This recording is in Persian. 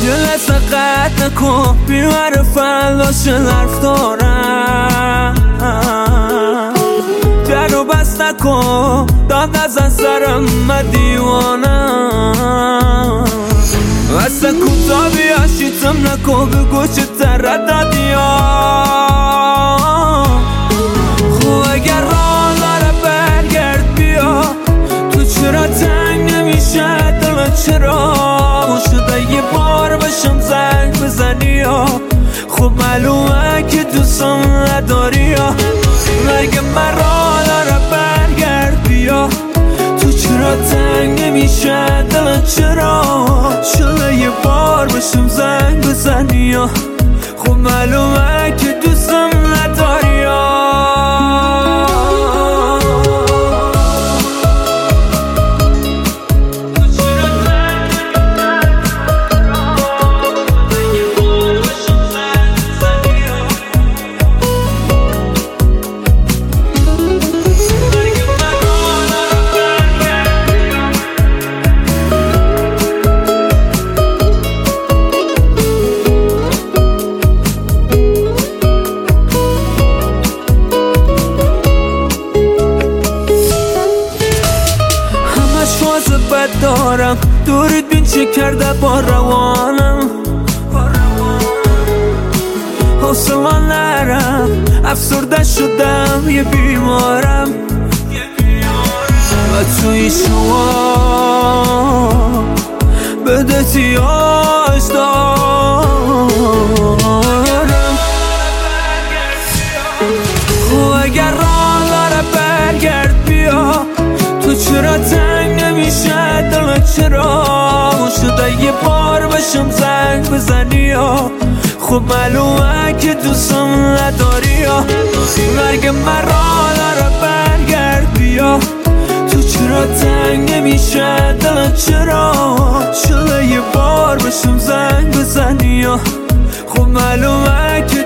یه لحظه قد نکن بیمار فلاش حرف دارم در رو بست نکن داد نزن سرم من دیوانم اصلا کوتا بیا شیطم نکن بگو چه ترددی ها خب اگر راه داره برگرد بیا تو چرا تنگ نمیشه دل چرا شده یه بار بشم زنگ بزنی ها خب معلومه که دوستم نداری ها اگه من راه داره برگرد بیا تو چرا تنگ نمیشه دل چرا شده یه بار بشم زنگ بزنی ها خب معلومه که دوستم نداری ها دارم دورت بین چه کرده با روانم حوصله نرم افسرده شدم یه بیمارم و توی شما بدتیاش دارم خب اگر راه داره برگرد بیا تو چرا تنگ نمیشه دل چرا شده یه بار بشم زنگ بزنی ها خب معلومه که دوستم نداری ها اگه من راه داره برگرد بیا تو چرا تنگ نمیشه دل چرا شده یه بار بشم زنگ بزنی ها خب معلومه که